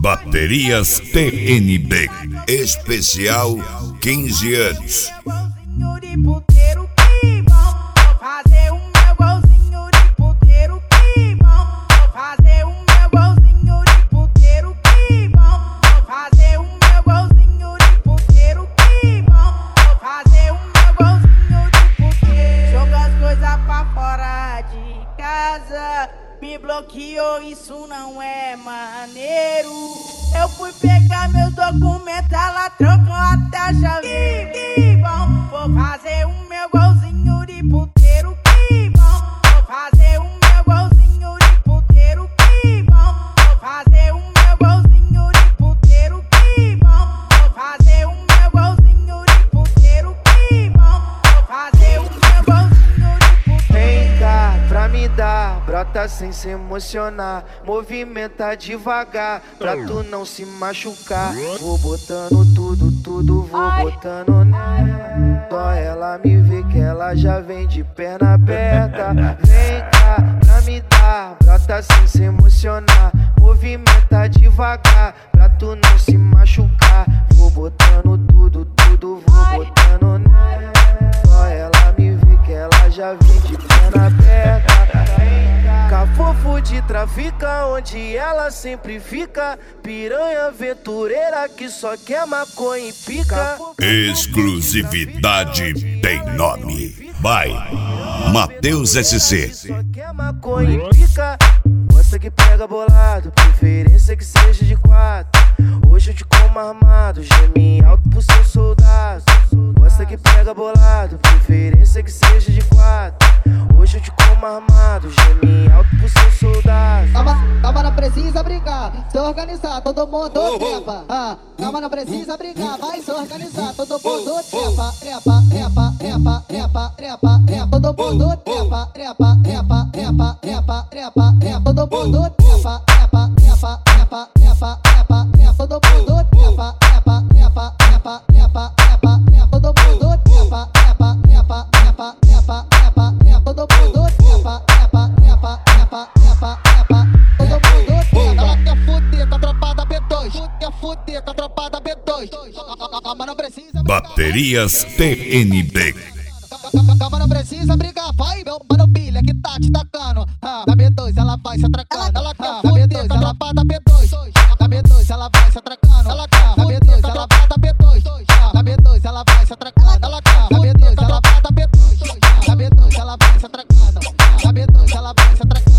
Baterias TNB, especial 15 anos. Golzinho de puteiro, que bom. Vou fazer o meu golzinho de puteiro, que bom. Vou fazer o meu golzinho de puteiro, que bom. Vou fazer o meu golzinho de puteiro, que bom. Vou fazer o meu golzinho de puteiro. Joga as coisas pra fora de casa. Me bloqueou, isso não é maneiro. Eu fui pegar meus documentos, ela trocou até a chave. Que bom, vou fazer o meu golzinho de puteiro. Que bom, vou fazer o meu golzinho de puteiro. Que bom, vou fazer o meu golzinho de puteiro. Que bom, vou fazer o meu golzinho de puteiro. Que bom, vou fazer o meu golzinho de puteiro. Vem cá pra me dar, brota sem se emocionar, movimenta devagar, pra tu não se machucar. Vou botando tudo, vou botando nela. Só ela me vê que ela já vem de perna aberta. Vem cá pra me dar, brota sem se emocionar, movimenta devagar, pra tu não se machucar. Vou botando tudo, vou botando nela. Só ela me vê que ela já vem de perna aberta. Cafofo de trafica, onde ela sempre fica. Piranha aventureira que só quer maconha e pica. Exclusividade tem nome. Vai, Matheus SC. Só quer maconha e pica. Gosta que pega bolado, preferência que seja de 4. Hoje eu te como armado, geme alto pro seu soldado. Gosta que pega bolado, preferência que seja de 4. Hoje eu te como armado, geme alto pro seu soldado. Calma, não precisa brigar, se organizar, todo mundo trepa. Calma, não precisa brigar, vai se organizar, todo mundo trepa. Trepa, todo mundo trepa. Trepa, todo mundo trepa. Todo mundo trepa. Todo mundo trepa. Todo mundo ela quer fuder com a tropa da B2. Quer fuder com a tropa da B2. Calma, não precisa. Baterias TNB. Calma, não precisa brigar, vai, meu mano pilha que tá te tacando. Da B2 ela vai se atracando. Ela quer fuder com a tropa da B2. Da B2 ela vai se atracando. Ela quer da B2 ela vai da B2. Da B2 ela vai se atracando. Ela quer da B2 ela vai da B2. Da B2 ela vai se atracando. Da B2 ela vai se atracando.